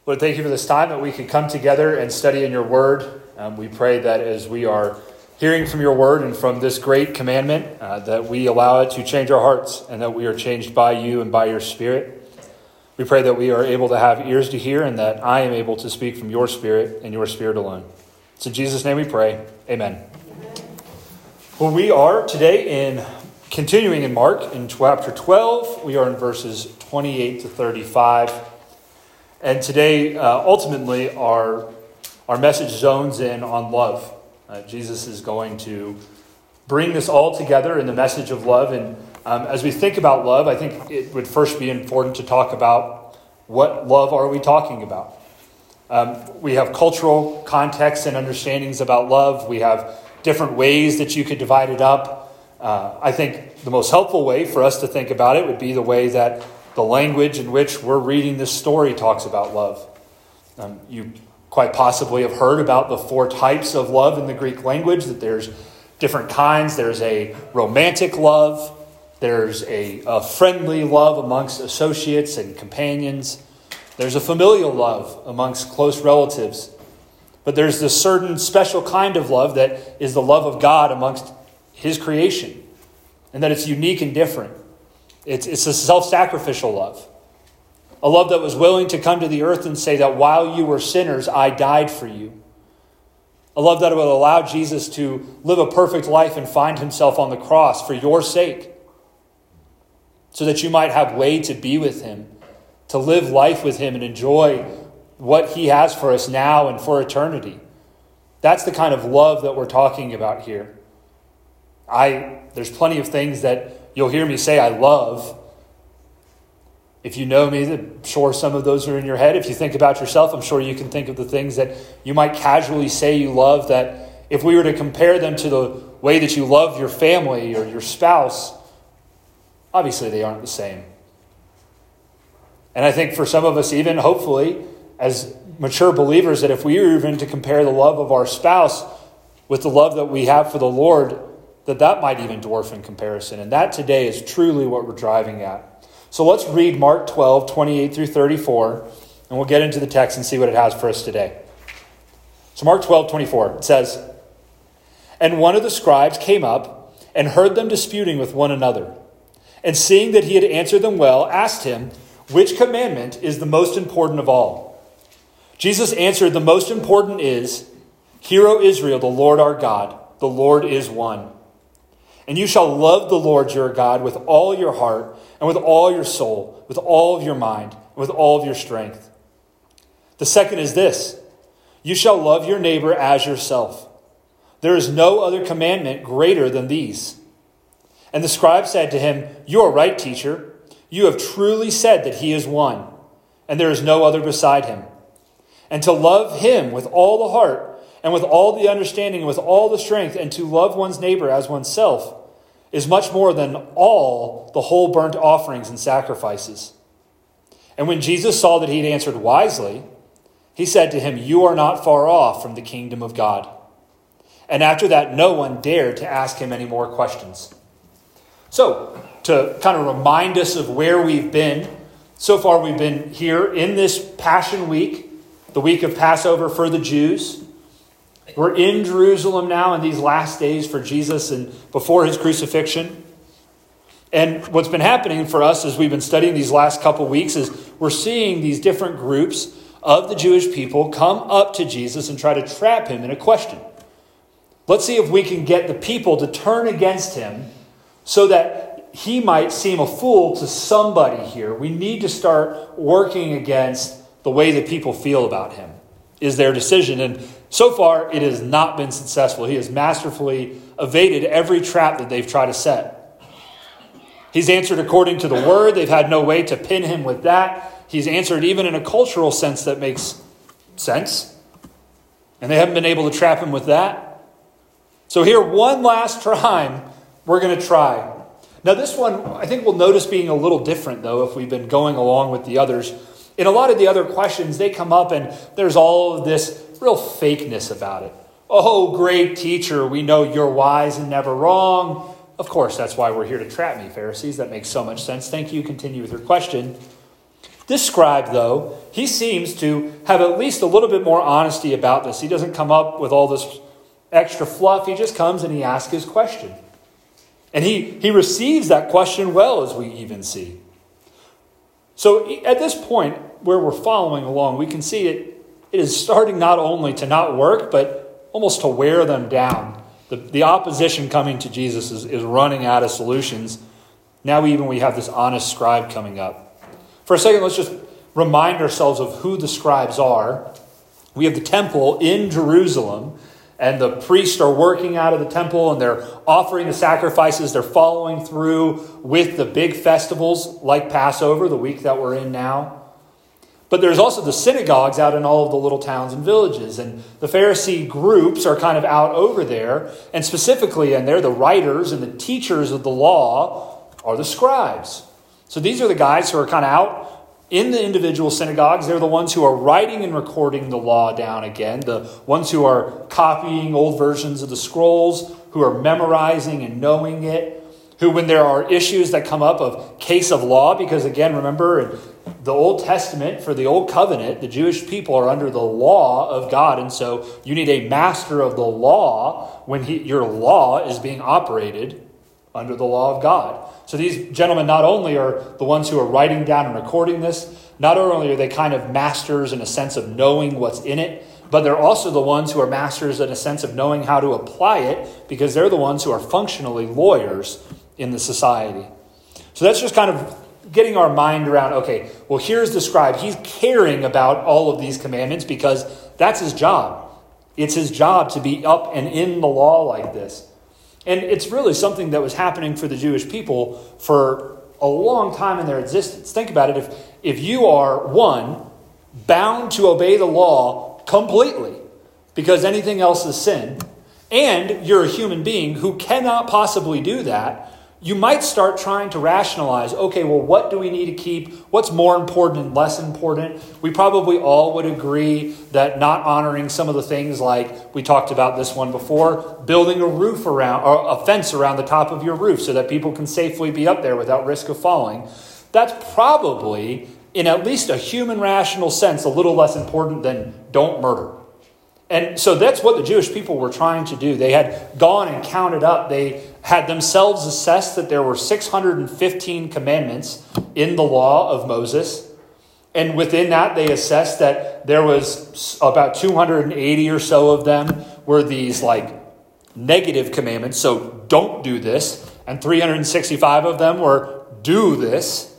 Lord, thank you for this time that we can come together and study in your word. We pray that as we are hearing from your word and from this great commandment, that we allow it to change our hearts and that we are changed by you and by your Spirit. We pray that we are able to have ears to hear and that I am able to speak from your Spirit and your Spirit alone. It's in Jesus' name we pray. Amen. Well, we are today continuing in Mark in chapter 12. We are in verses 28 to 35. And today, ultimately, our message zones in on love. Jesus is going to bring this all together in the message of love. And as we think about love, I think it would first be important to talk about what love are we talking about. We have cultural contexts and understandings about love. We have different ways that you could divide it up. I think the most helpful way for us to think about it would be the way that the language in which we're reading this story talks about love. You quite possibly have heard about the 4 types of love in the Greek language, that there's different kinds. There's a romantic love. There's a friendly love amongst associates and companions. There's a familial love amongst close relatives. But there's this certain special kind of love that is the love of God amongst his creation, and that it's unique and different. It's a self-sacrificial love. A love that was willing to come to the earth and say that while you were sinners, I died for you. A love that would allow Jesus to live a perfect life and find himself on the cross for your sake, so that you might have way to be with him, to live life with him and enjoy what he has for us now and for eternity. That's the kind of love that we're talking about here. There's plenty of things that you'll hear me say I love. If you know me, I'm sure some of those are in your head. If you think about yourself, I'm sure you can think of the things that you might casually say you love, that if we were to compare them to the way that you love your family or your spouse, obviously they aren't the same. And I think for some of us, even hopefully, as mature believers, that if we were even to compare the love of our spouse with the love that we have for the Lord, that might even dwarf in comparison. And that today is truly what we're driving at. So let's read Mark 12, 28 through 34, and we'll get into the text and see what it has for us today. So Mark 12, 24, it says, "And one of the scribes came up and heard them disputing with one another. And seeing that he had answered them well, asked him, 'Which commandment is the most important of all?' Jesus answered, 'The most important is, Hear, O Israel, the Lord our God, the Lord is one. And you shall love the Lord your God with all your heart and with all your soul, with all of your mind, and with all of your strength. The second is this, you shall love your neighbor as yourself. There is no other commandment greater than these.' And the scribe said to him, 'You are right, teacher. You have truly said that he is one, and there is no other beside him. And to love him with all the heart, and with all the understanding, and with all the strength, and to love one's neighbor as oneself, is much more than all the whole burnt offerings and sacrifices.' And when Jesus saw that he had answered wisely, he said to him, 'You are not far off from the kingdom of God.' And after that, no one dared to ask him any more questions." So, to kind of remind us of where we've been, so far we've been here in this Passion Week, the week of Passover for the Jews. We're in Jerusalem now in these last days for Jesus and before his crucifixion. And what's been happening for us as we've been studying these last couple weeks is we're seeing these different groups of the Jewish people come up to Jesus and try to trap him in a question. Let's see if we can get the people to turn against him so that he might seem a fool to somebody here. We need to start working against the way that people feel about him, is their decision. And so far, it has not been successful. He has masterfully evaded every trap that they've tried to set. He's answered according to the word. They've had no way to pin him with that. He's answered even in a cultural sense that makes sense. And they haven't been able to trap him with that. So here, one last time, we're going to try. Now this one, I think we'll notice being a little different, though, if we've been going along with the others. In a lot of the other questions, they come up and there's all of this real fakeness about it. Oh, great teacher, we know you're wise and never wrong. Of course, that's why we're here to trap me, Pharisees. That makes so much sense. Thank you. Continue with your question. This scribe, though, he seems to have at least a little bit more honesty about this. He doesn't come up with all this extra fluff. He just comes and he asks his question. And he receives that question well, as we even see. So at this point where we're following along, we can see it is starting not only to not work, but almost to wear them down. The opposition coming to Jesus is running out of solutions. Now we have this honest scribe coming up. For a second, let's just remind ourselves of who the scribes are. We have the temple in Jerusalem, and the priests are working out of the temple, and they're offering the sacrifices. They're following through with the big festivals like Passover, the week that we're in now. But there's also the synagogues out in all of the little towns and villages. And the Pharisee groups are kind of out over there. And specifically in there, the writers and the teachers of the law are the scribes. So these are the guys who are kind of out in the individual synagogues. They're the ones who are writing and recording the law down again. The ones who are copying old versions of the scrolls, who are memorizing and knowing it. Who, when there are issues that come up of case of law, because again, remember, in the Old Testament, for the Old Covenant, the Jewish people are under the law of God. And so you need a master of the law when your law is being operated under the law of God. So these gentlemen not only are the ones who are writing down and recording this, not only are they kind of masters in a sense of knowing what's in it, but they're also the ones who are masters in a sense of knowing how to apply it, because they're the ones who are functionally lawyers in the society. So that's just kind of getting our mind around, okay, well, here's the scribe. He's caring about all of these commandments because that's his job. It's his job to be up and in the law like this. And it's really something that was happening for the Jewish people for a long time in their existence. Think about it. If you are, one, bound to obey the law completely because anything else is sin, and you're a human being who cannot possibly do that, you might start trying to rationalize, okay, well, what do we need to keep? What's more important and less important? We probably all would agree that not honoring some of the things, like we talked about this one before, building a roof around, or a fence around the top of your roof so that people can safely be up there without risk of falling. That's probably, in at least a human rational sense, a little less important than don't murder. And so that's what the Jewish people were trying to do. They had gone and counted up. They had themselves assessed that there were 615 commandments in the law of Moses. And within that, they assessed that there was about 280 or so of them were these like negative commandments. So don't do this. And 365 of them were do this.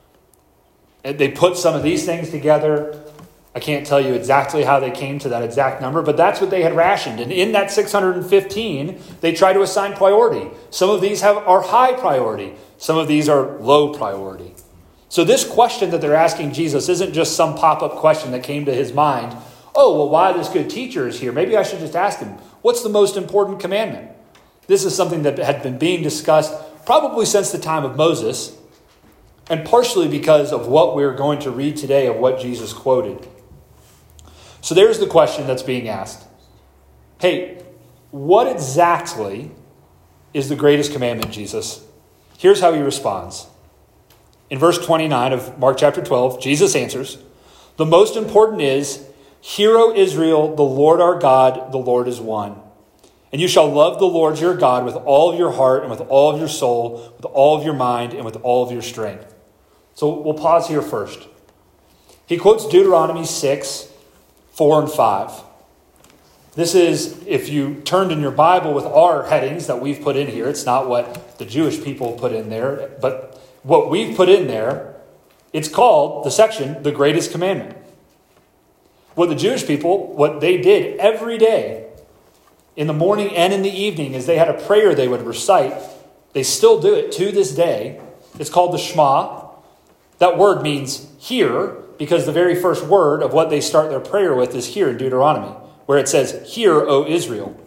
And they put some of these things together. I can't tell you exactly how they came to that exact number, but that's what they had rationed. And in that 615, they try to assign priority. Some of these are high priority. Some of these are low priority. So this question that they're asking Jesus isn't just some pop-up question that came to his mind. Oh, well, why this good teacher is here? Maybe I should just ask him, what's the most important commandment? This is something that had been being discussed probably since the time of Moses, and partially because of what we're going to read today of what Jesus quoted. So there's the question that's being asked. Hey, what exactly is the greatest commandment, Jesus? Here's how he responds. In verse 29 of Mark chapter 12, Jesus answers, the most important is, Hear, O Israel, the Lord our God, the Lord is one. And you shall love the Lord your God with all of your heart and with all of your soul, with all of your mind and with all of your strength. So we'll pause here first. He quotes Deuteronomy 6, 4 and 5. This is, if you turned in your Bible with our headings that we've put in here, it's not what the Jewish people put in there, but what we've put in there, it's called, the section, the greatest commandment. What the Jewish people, what they did every day, in the morning and in the evening, is they had a prayer they would recite. They still do it to this day. It's called the Shema. That word means hear, because the very first word of what they start their prayer with is here in Deuteronomy, where it says, Hear, O Israel.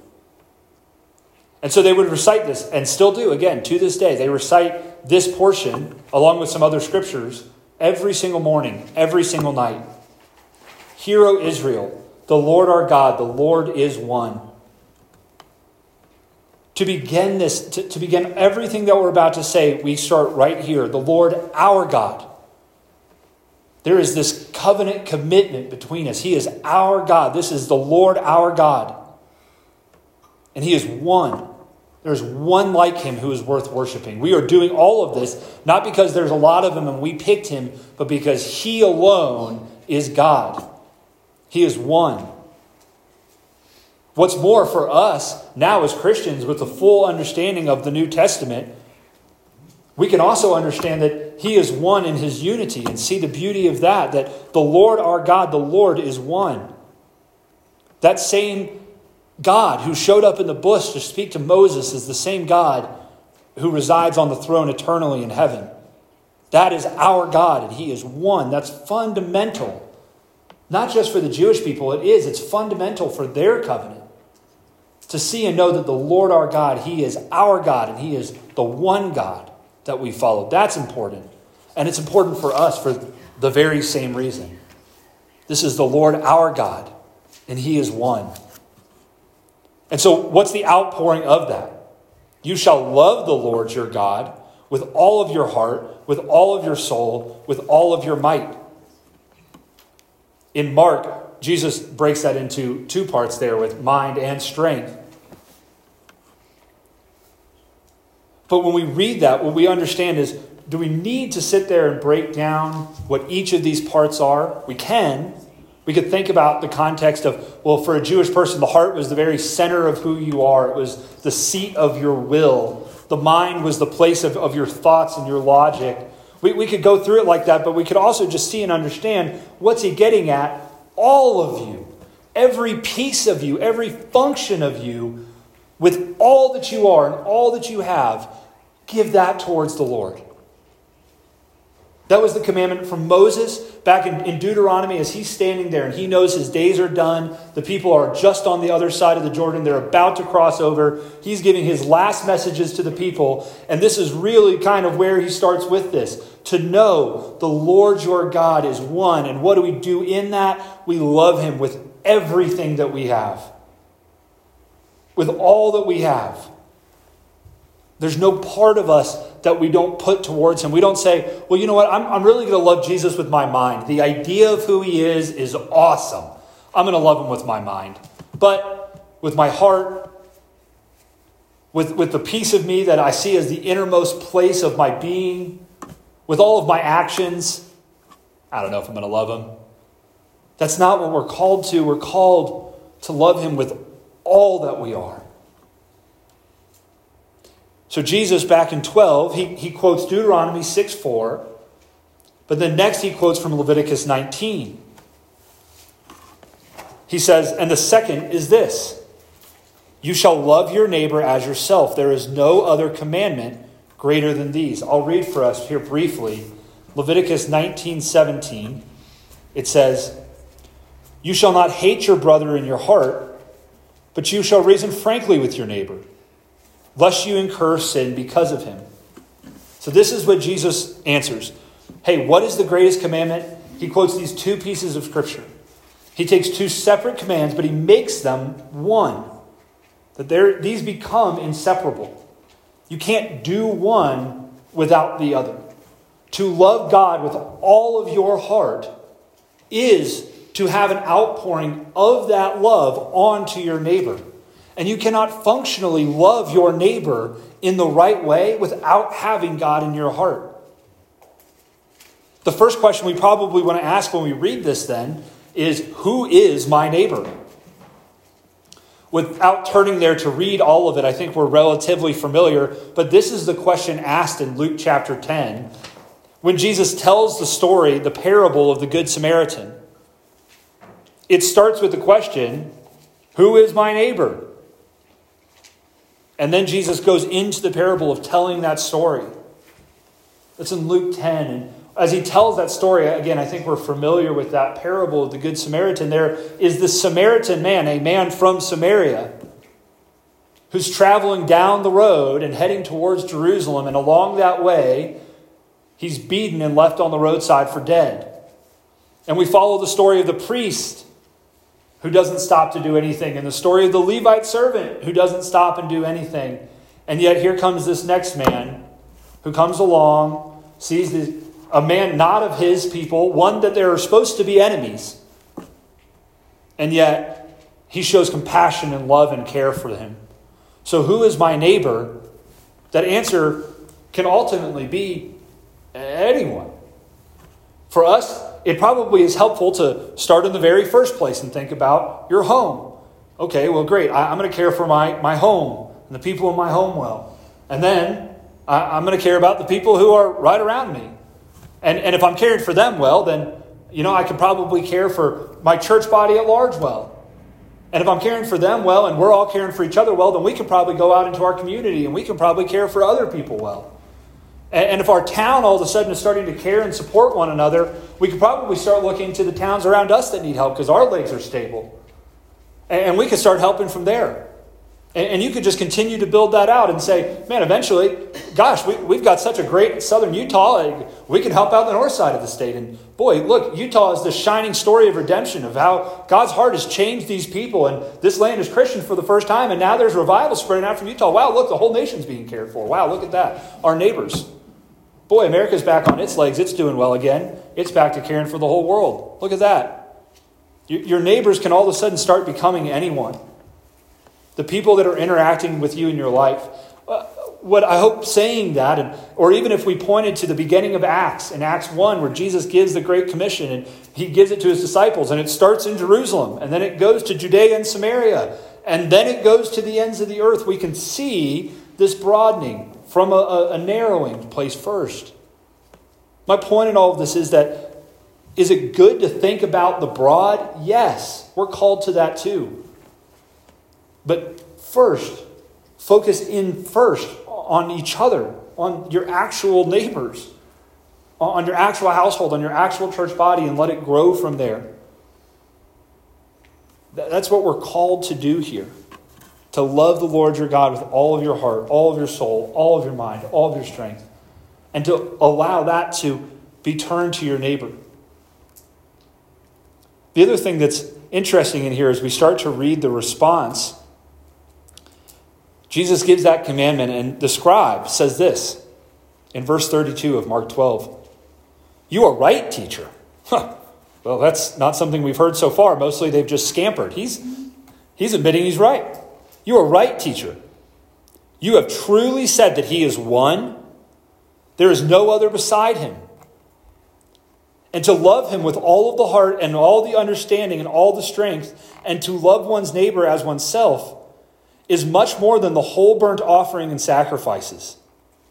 And so they would recite this, and still do, again, to this day. They recite this portion, along with some other scriptures, every single morning, every single night. Hear, O Israel, the Lord our God, the Lord is one. To begin this, to begin everything that we're about to say, we start right here. The Lord our God. There is this covenant commitment between us. He is our God. This is the Lord our God. And he is one. There's one like him who is worth worshiping. We are doing all of this not because there's a lot of him and we picked him, but because he alone is God. He is one. What's more, for us now as Christians with the full understanding of the New Testament, we can also understand that he is one in his unity and see the beauty of that the Lord our God, the Lord is one. That same God who showed up in the bush to speak to Moses is the same God who resides on the throne eternally in heaven. That is our God, and he is one. That's fundamental. Not just for the Jewish people, it's fundamental for their covenant. To see and know that the Lord our God, he is our God, and he is the one God that we follow. That's important. And it's important for us for the very same reason. This is the Lord our God, and he is one. And so what's the outpouring of that? You shall love the Lord your God with all of your heart, with all of your soul, with all of your might. In Mark, Jesus breaks that into two parts there with mind and strength. But when we read that, what we understand is, do we need to sit there and break down what each of these parts are? We can. We could think about the context of, well, for a Jewish person, the heart was the very center of who you are. It was the seat of your will. The mind was the place of your thoughts and your logic. We could go through it like that, but we could also just see and understand, what's he getting at? All of you, every piece of you, every function of you, with all that you are and all that you have, give that towards the Lord. That was the commandment from Moses back in Deuteronomy as he's standing there and he knows his days are done. The people are just on the other side of the Jordan. They're about to cross over. He's giving his last messages to the people. And this is really kind of where he starts with this. To know the Lord your God is one. And what do we do in that? We love him with everything that we have. With all that we have. There's no part of us that we don't put towards him. We don't say, well, you know what? I'm really going to love Jesus with my mind. The idea of who he is awesome. I'm going to love him with my mind. But with my heart, with the piece of me that I see as the innermost place of my being, with all of my actions, I don't know if I'm going to love him. That's not what we're called to. We're called to love him with all that we are. So Jesus, back in 12, he quotes Deuteronomy 6:4, but then next he quotes from Leviticus 19. He says, and the second is this: you shall love your neighbor as yourself. There is no other commandment greater than these. I'll read for us here briefly. Leviticus 19:17. It says, you shall not hate your brother in your heart, but you shall reason frankly with your neighbor, lest you incur sin because of him. So this is what Jesus answers. Hey, what is the greatest commandment? He quotes these two pieces of scripture. He takes two separate commands, but he makes them one. That these become inseparable. You can't do one without the other. To love God with all of your heart is to have an outpouring of that love onto your neighbor. And you cannot functionally love your neighbor in the right way without having God in your heart. The first question we probably want to ask when we read this then is, who is my neighbor? Without turning there to read all of it, I think we're relatively familiar, but this is the question asked in Luke chapter 10 when Jesus tells the story, the parable of the Good Samaritan. It starts with the question, who is my neighbor? And then Jesus goes into the parable of telling that story. It's in Luke 10. And as he tells that story, again, I think we're familiar with that parable of the Good Samaritan. There is this Samaritan man, a man from Samaria, who's traveling down the road and heading towards Jerusalem. And along that way, he's beaten and left on the roadside for dead. And we follow the story of the priest who doesn't stop to do anything, and the story of the Levite servant who doesn't stop and do anything. And yet here comes this next man who comes along, sees a man not of his people, one that they're supposed to be enemies. And yet, he shows compassion and love and care for him. So who is my neighbor? That answer can ultimately be anyone. For us, it probably is helpful to start in the very first place and think about your home. Okay, well, great. I'm going to care for my home and the people in my home well. And then I'm going to care about the people who are right around me. And if I'm caring for them well, then, I can probably care for my church body at large well. And if I'm caring for them well and we're all caring for each other well, then we can probably go out into our community and we can probably care for other people well. And if our town all of a sudden is starting to care and support one another, we could probably start looking to the towns around us that need help because our legs are stable. And we could start helping from there. And you could just continue to build that out and say, man, eventually, gosh, we've got such a great southern Utah. We can help out the north side of the state. And boy, look, Utah is the shining story of redemption, of how God's heart has changed these people. And this land is Christian for the first time. And now there's revival spreading out from Utah. Wow, look, the whole nation's being cared for. Wow, look at that. Our neighbors. Boy, America's back on its legs. It's doing well again. It's back to caring for the whole world. Look at that. Your neighbors can all of a sudden start becoming anyone. The people that are interacting with you in your life. What I hope saying that, or even if we pointed to the beginning of Acts, in Acts 1, where Jesus gives the Great Commission, and he gives it to his disciples, and it starts in Jerusalem, and then it goes to Judea and Samaria, and then it goes to the ends of the earth. We can see this broadening from a narrowing place first. My point in all of this is that, is it good to think about the broad? Yes, we're called to that too. But first, focus in first on each other, on your actual neighbors, on your actual household, on your actual church body, and let it grow from there. That's what we're called to do here. To love the Lord your God with all of your heart, all of your soul, all of your mind, all of your strength. And to allow that to be turned to your neighbor. The other thing that's interesting in here is we start to read the response. Jesus gives that commandment, and the scribe says this in verse 32 of Mark 12. You are right, teacher. Well, that's not something we've heard so far. Mostly they've just scampered. He's admitting he's right. You are right, teacher. You have truly said that he is one. There is no other beside him. And to love him with all of the heart and all the understanding and all the strength, and to love one's neighbor as oneself, is much more than the whole burnt offering and sacrifices.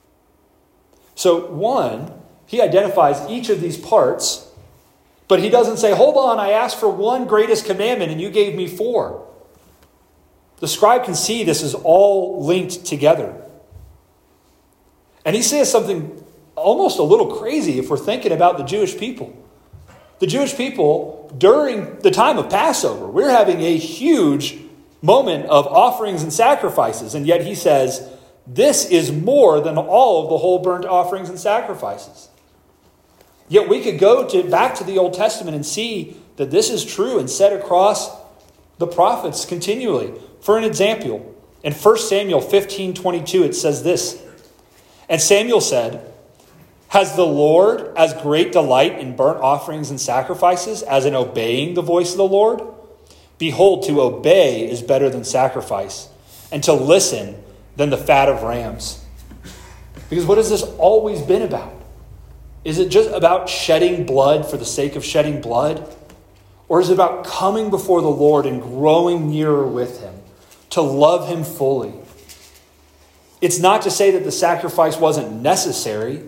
So one, he identifies each of these parts, but he doesn't say, hold on, I asked for one greatest commandment and you gave me 4. The scribe can see this is all linked together. And he says something almost a little crazy if we're thinking about the Jewish people. The Jewish people, during the time of Passover, we're having a huge moment of offerings and sacrifices. And yet he says, this is more than all of the whole burnt offerings and sacrifices. Yet we could go back to the Old Testament and see that this is true and said across the prophets continually. For an example, in 1 Samuel 15:22, it says this. And Samuel said, has the Lord as great delight in burnt offerings and sacrifices as in obeying the voice of the Lord? Behold, to obey is better than sacrifice, and to listen than the fat of rams. Because what has this always been about? Is it just about shedding blood for the sake of shedding blood? Or is it about coming before the Lord and growing nearer with him, to love him fully? It's not to say that the sacrifice wasn't necessary,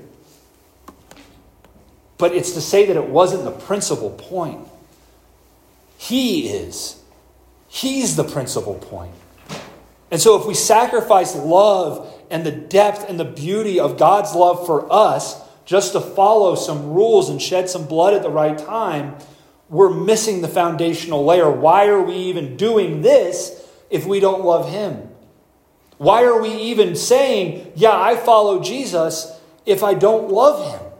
but it's to say that it wasn't the principal point. He is. He's the principal point. And so if we sacrifice love and the depth and the beauty of God's love for us just to follow some rules and shed some blood at the right time, we're missing the foundational layer. Why are we even doing this if we don't love him? Why are we even saying, yeah, I follow Jesus if I don't love him?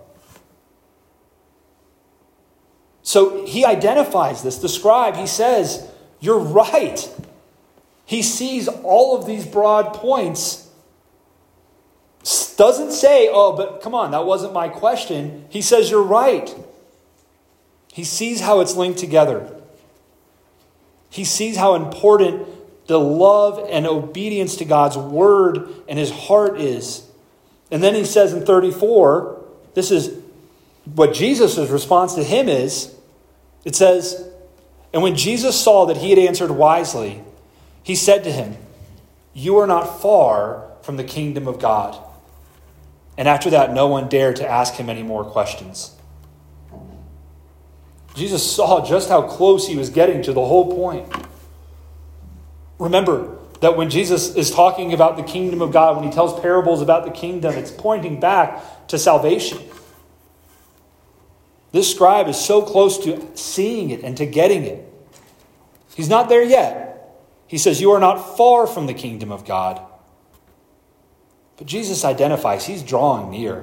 So he identifies this. The scribe, he says, you're right. He sees all of these broad points doesn't say, oh, but come on, that wasn't my question. He says, you're right. He sees how it's linked together. He sees how important the love and obedience to God's word and his heart is. And then he says in 34, this is what Jesus' response to him is. It says, and when Jesus saw that he had answered wisely, he said to him, you are not far from the kingdom of God. And after that, no one dared to ask him any more questions. Jesus saw just how close he was getting to the whole point. Remember that when Jesus is talking about the kingdom of God, when he tells parables about the kingdom, it's pointing back to salvation. This scribe is so close to seeing it and to getting it. He's not there yet. He says, you are not far from the kingdom of God. But Jesus identifies he's drawing near.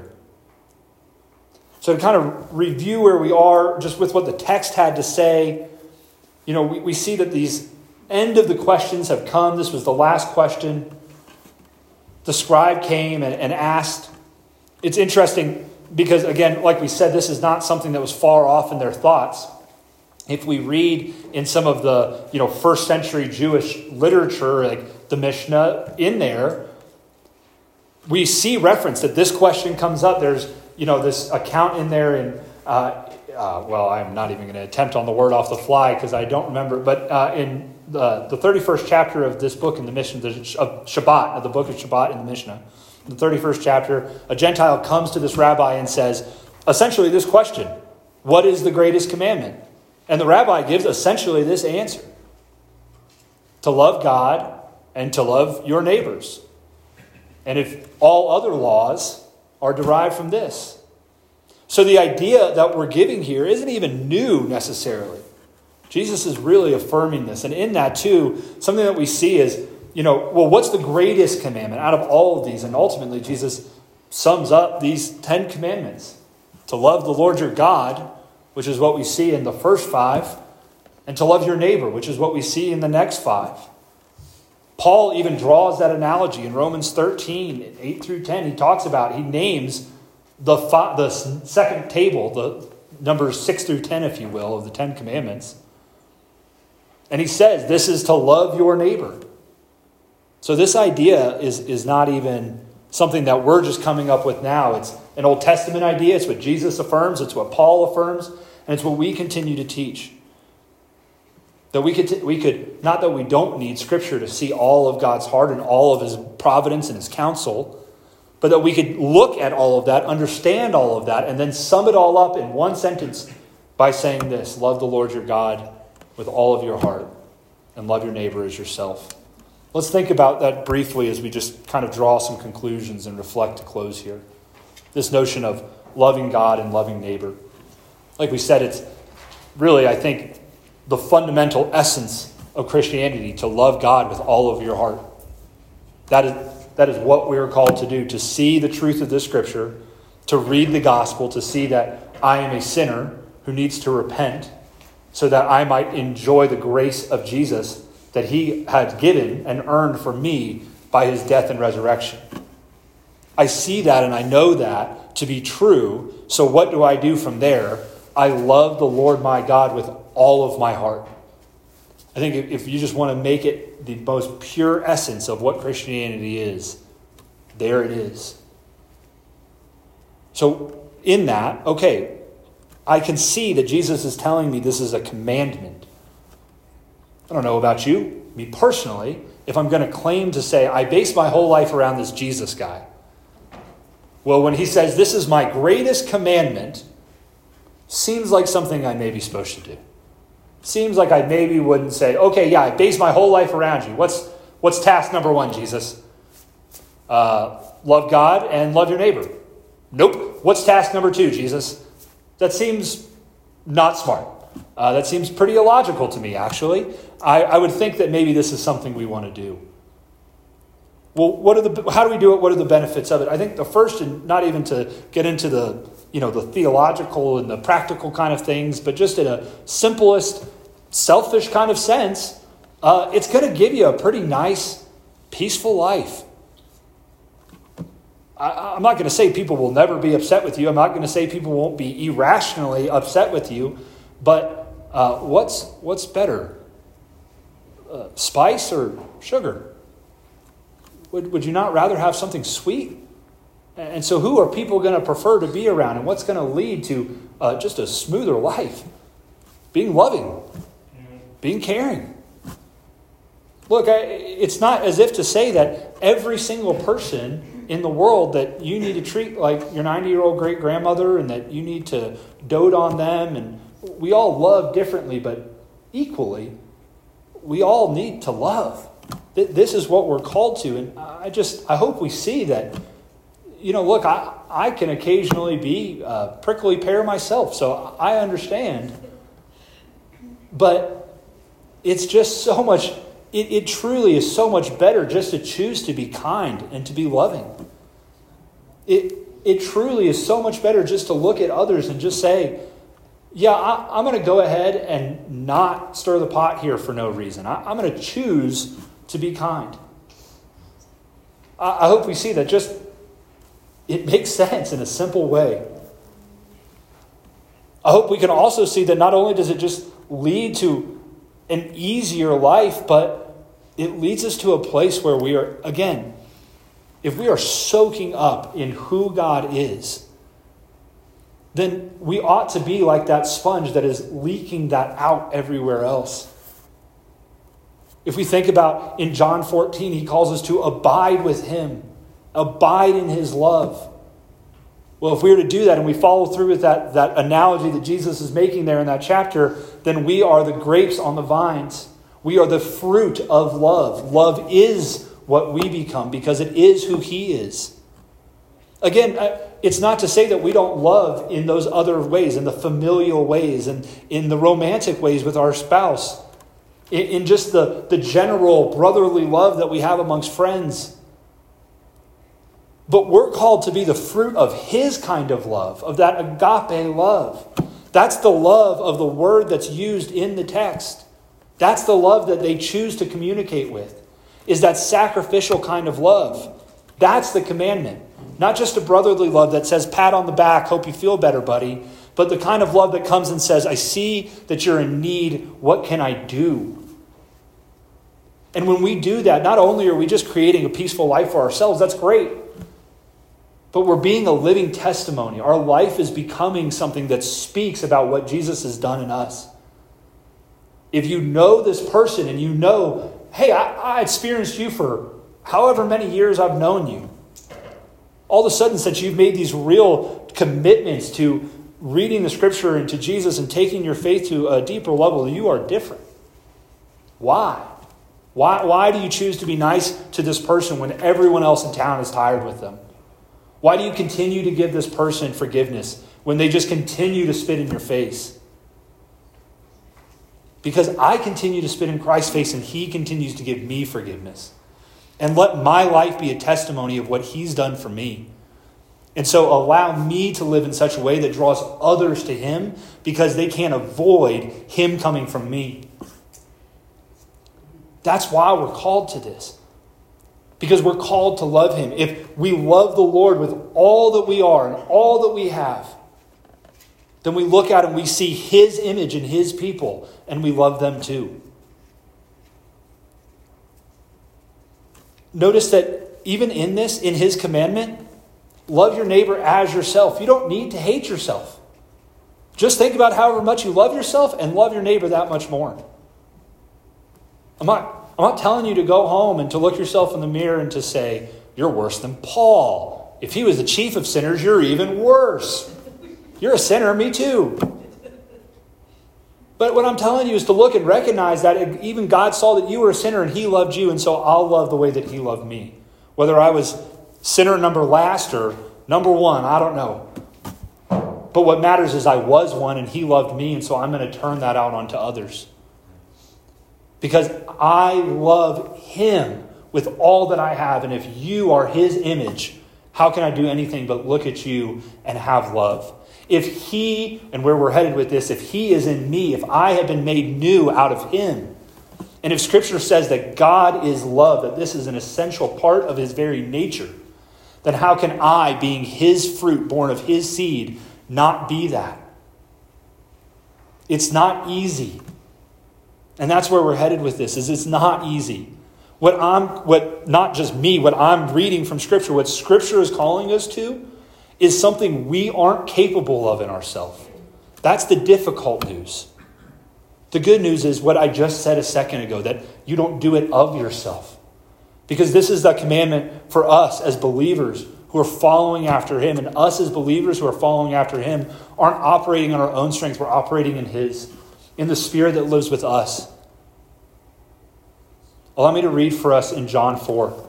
So to kind of review where we are, just with what the text had to say, we see that these end of the questions have come. This was the last question. The scribe came and asked. It's interesting because, again, like we said, this is not something that was far off in their thoughts. If we read in some of the first century Jewish literature, like the Mishnah, in there, we see reference that this question comes up. There's this account in there in, I'm not even going to attempt on the word off the fly because I don't remember. But in the 31st chapter of this book in the Mishnah, of Shabbat, of the book of Shabbat in the Mishnah, the 31st chapter, a Gentile comes to this rabbi and says, essentially this question, what is the greatest commandment? And the rabbi gives essentially this answer: to love God and to love your neighbors. And if all other laws are derived from this. So the idea that we're giving here isn't even new necessarily. Jesus is really affirming this. And in that too, something that we see is, what's the greatest commandment out of all of these? And ultimately, Jesus sums up these 10 commandments. To love the Lord your God, which is what we see in the first 5, and to love your neighbor, which is what we see in the next 5. Paul even draws that analogy in Romans 13, 8 through 10. He names the second table, the numbers 6 through 10, if you will, of the 10 commandments. And he says, this is to love your neighbor. So this idea is not even something that we're just coming up with now. It's an Old Testament idea. It's what Jesus affirms. It's what Paul affirms. And it's what we continue to teach. That we could, not that we don't need Scripture to see all of God's heart and all of his providence and his counsel, but that we could look at all of that, understand all of that, and then sum it all up in one sentence by saying this: love the Lord your God with all of your heart and love your neighbor as yourself. Let's think about that briefly as we just kind of draw some conclusions and reflect to close here. This notion of loving God and loving neighbor. Like we said, it's really, I think, the fundamental essence of Christianity, to love God with all of your heart. That is what we are called to do, to see the truth of this Scripture, to read the gospel, to see that I am a sinner who needs to repent so that I might enjoy the grace of Jesus that he had given and earned for me by his death and resurrection. I see that and I know that to be true. So what do I do from there? I love the Lord my God with all of my heart. I think if you just want to make it the most pure essence of what Christianity is, there it is. So in that, okay, I can see that Jesus is telling me this is a commandment. I don't know about you, me personally, if I'm going to claim to say I base my whole life around this Jesus guy. Well, when he says this is my greatest commandment, seems like something I may be supposed to do. Seems like I maybe wouldn't say, okay, yeah, I base my whole life around you. What's task number 1, Jesus? Love God and love your neighbor. Nope. What's task number 2, Jesus? That seems not smart. That seems pretty illogical to me, actually. I would think that maybe this is something we want to do. Well, how do we do it? What are the benefits of it? I think the first, and not even to get into the theological and the practical kind of things, but just in a simplest, selfish kind of sense, it's going to give you a pretty nice, peaceful life. I'm not going to say people will never be upset with you. I'm not going to say people won't be irrationally upset with you. But what's better? Spice or sugar? Would you not rather have something sweet? And so who are people going to prefer to be around? And what's going to lead to just a smoother life? Being loving. Being caring. Look, it's not as if to say that every single person in the world that you need to treat like your 90-year-old great-grandmother and that you need to dote on them. And we all love differently, but equally, we all need to love. This is what we're called to. And I hope we see that, look, I can occasionally be a prickly pear myself, so I understand. But it's just so much... It truly is so much better just to choose to be kind and to be loving. It truly is so much better just to look at others and just say, yeah, I'm going to go ahead and not stir the pot here for no reason. I'm going to choose to be kind. I hope we see that just it makes sense in a simple way. I hope we can also see that not only does it just lead to an easier life, but it leads us to a place where we are, again, if we are soaking up in who God is, then we ought to be like that sponge that is leaking that out everywhere else. If we think about in John 14, he calls us to abide with him, abide in his love. Well, if we were to do that and we follow through with that analogy that Jesus is making there in that chapter, then we are the grapes on the vines. We are the fruit of love. Love is what we become because it is who he is. Again, it's not to say that we don't love in those other ways, in the familial ways and in the romantic ways with our spouse, in just the general brotherly love that we have amongst friends. But we're called to be the fruit of his kind of love, of that agape love. That's the love of the word that's used in the text. That's the love that they choose to communicate with, is that sacrificial kind of love. That's the commandment. Not just a brotherly love that says, pat on the back, hope you feel better, buddy. But the kind of love that comes and says, I see that you're in need. What can I do? And when we do that, not only are we just creating a peaceful life for ourselves, that's great. But we're being a living testimony. Our life is becoming something that speaks about what Jesus has done in us. If you know this person and you know, hey, I experienced you for however many years I've known you. All of a sudden, since you've made these real commitments to reading the scripture and to Jesus and taking your faith to a deeper level, you are different. Why? Why do you choose to be nice to this person when everyone else in town is tired with them? Why do you continue to give this person forgiveness when they just continue to spit in your face? Because I continue to spit in Christ's face and he continues to give me forgiveness. And let my life be a testimony of what he's done for me. And so allow me to live in such a way that draws others to him because they can't avoid him coming from me. That's why we're called to this. Because we're called to love him. If we love the Lord with all that we are and all that we have, then we look at and we see his image in his people and we love them too. Notice that even in this, in his commandment, love your neighbor as yourself. You don't need to hate yourself. Just think about however much you love yourself and love your neighbor that much more. I'm not telling you to go home and to look yourself in the mirror and to say, you're worse than Paul. If he was the chief of sinners, you're even worse. You're a sinner, me too. But what I'm telling you is to look and recognize that even God saw that you were a sinner and he loved you, and so I'll love the way that he loved me. Whether I was sinner number last or number one, I don't know. But what matters is I was one and he loved me, and so I'm going to turn that out onto others. Because I love him with all that I have, and if you are his image, how can I do anything but look at you and have love? If he, and where we're headed with this, if he is in me, if I have been made new out of him, and if Scripture says that God is love, that this is an essential part of his very nature, then how can I, being his fruit, born of his seed, not be that? It's not easy. And that's where we're headed with this, is it's not easy. Not just me, what I'm reading from Scripture, what Scripture is calling us to, is something we aren't capable of in ourselves. That's the difficult news. The good news is what I just said a second ago, that you don't do it of yourself. Because this is the commandment for us as believers who are following after him, and us as believers who are following after him aren't operating on our own strength. We're operating in his, in the Spirit that lives with us. Allow me to read for us in John 4.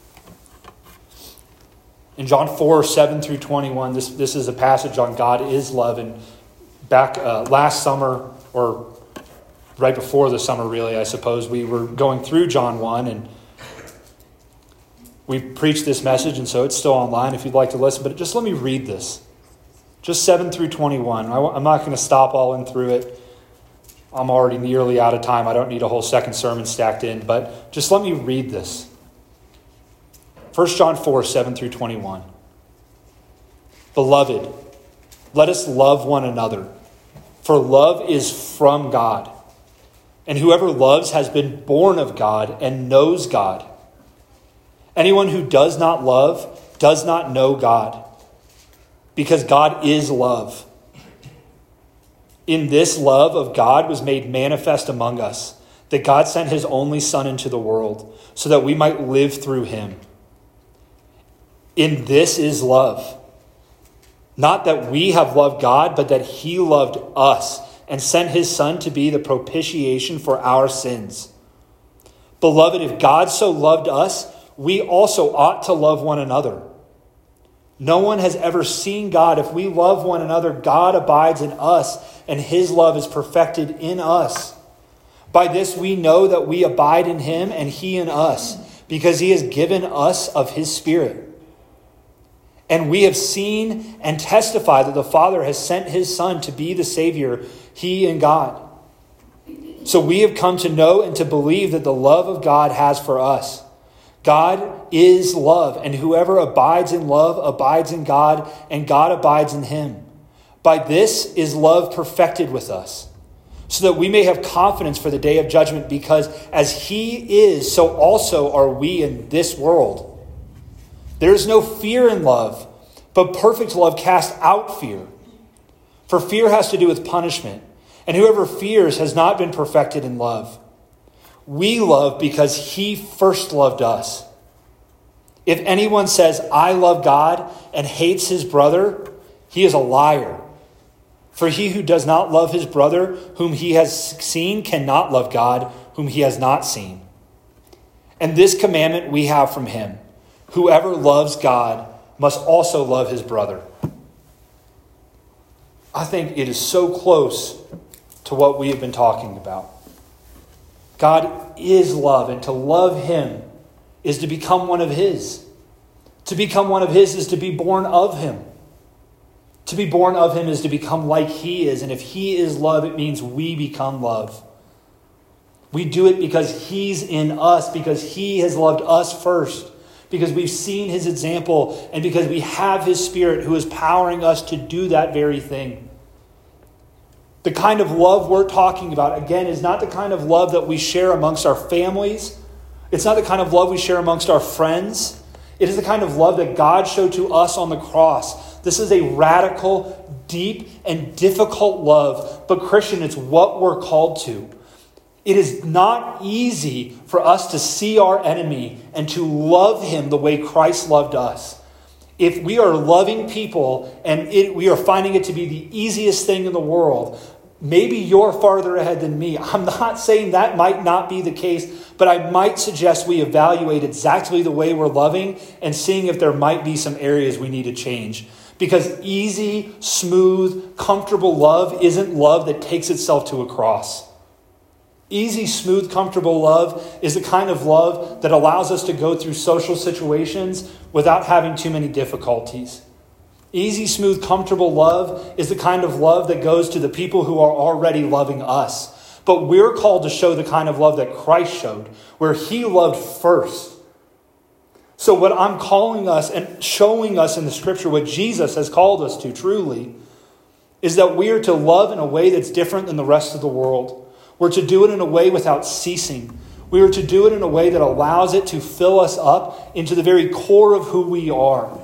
In John 4, 7 through 21, this is a passage on God is love. And back last summer, or right before the summer really, I suppose, we were going through John 1 and we preached this message, and so it's still online if you'd like to listen. But just let me read this. Just 7 through 21. I'm not going to stop all in through it. I'm already nearly out of time. I don't need a whole second sermon stacked in. But just let me read this. 1 John 4, 7 through 21. Beloved, let us love one another, for love is from God. And whoever loves has been born of God and knows God. Anyone who does not love does not know God, because God is love. In this love of God was made manifest among us, that God sent his only Son into the world, so that we might live through him. In this is love. Not that we have loved God, but that he loved us and sent his Son to be the propitiation for our sins. Beloved, if God so loved us, we also ought to love one another. No one has ever seen God. If we love one another, God abides in us, and his love is perfected in us. By this we know that we abide in him and he in us, because he has given us of his Spirit. And we have seen and testified that the Father has sent his Son to be the Savior, he and God. So we have come to know and to believe that the love of God has for us. God is love, and whoever abides in love abides in God, and God abides in him. By this is love perfected with us, so that we may have confidence for the day of judgment, because as he is, so also are we in this world. There is no fear in love, but perfect love casts out fear. For fear has to do with punishment, and whoever fears has not been perfected in love. We love because he first loved us. If anyone says, I love God, and hates his brother, he is a liar. For he who does not love his brother whom he has seen cannot love God whom he has not seen. And this commandment we have from him: whoever loves God must also love his brother. I think it is so close to what we have been talking about. God is love, and to love him is to become one of his. To become one of his is to be born of him. To be born of him is to become like he is. And if he is love, it means we become love. We do it because he's in us, because he has loved us first, because we've seen his example, and because we have his Spirit who is powering us to do that very thing. The kind of love we're talking about, again, is not the kind of love that we share amongst our families. It's not the kind of love we share amongst our friends. It is the kind of love that God showed to us on the cross. This is a radical, deep, and difficult love. But Christian, it's what we're called to. It is not easy for us to see our enemy and to love him the way Christ loved us. If we are loving people and we are finding it to be the easiest thing in the world, maybe you're farther ahead than me. I'm not saying that might not be the case, but I might suggest we evaluate exactly the way we're loving and seeing if there might be some areas we need to change. Because easy, smooth, comfortable love isn't love that takes itself to a cross. Easy, smooth, comfortable love is the kind of love that allows us to go through social situations without having too many difficulties. Easy, smooth, comfortable love is the kind of love that goes to the people who are already loving us. But we're called to show the kind of love that Christ showed, where he loved first. So what I'm calling us and showing us in the Scripture, what Jesus has called us to truly, is that we are to love in a way that's different than the rest of the world. We're to do it in a way without ceasing. We are to do it in a way that allows it to fill us up into the very core of who we are.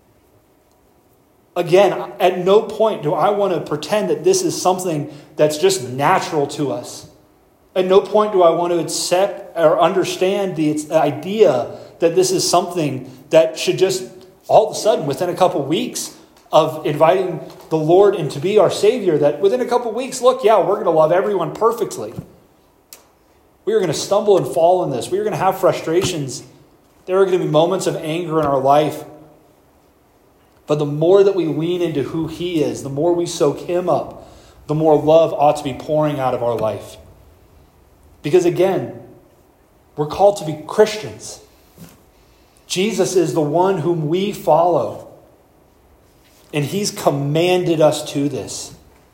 Again, at no point do I want to pretend that this is something that's just natural to us. At no point do I want to accept or understand the idea that this is something that should just all of a sudden, within a couple weeks of inviting the Lord in to be our Savior, that within a couple weeks, look, yeah, we're going to love everyone perfectly. We are going to stumble and fall in this. We are going to have frustrations. There are going to be moments of anger in our life. But the more that we lean into who He is, the more we soak Him up, the more love ought to be pouring out of our life. Because again, we're called to be Christians. Jesus is the one whom we follow. And He's commanded us to this.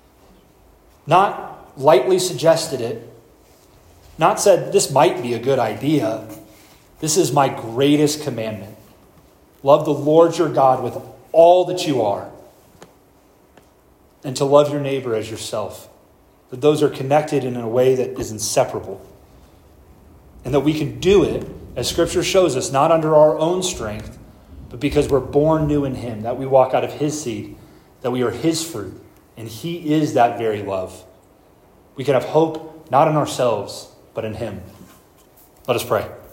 Not lightly suggested it. Not said, this might be a good idea. This is my greatest commandment. Love the Lord your God with all that you are. And to love your neighbor as yourself. That those are connected in a way that is inseparable. And that we can do it, as Scripture shows us, not under our own strength, but because we're born new in Him, that we walk out of His seed, that we are His fruit, and He is that very love. We can have hope not in ourselves, but in Him. Let us pray.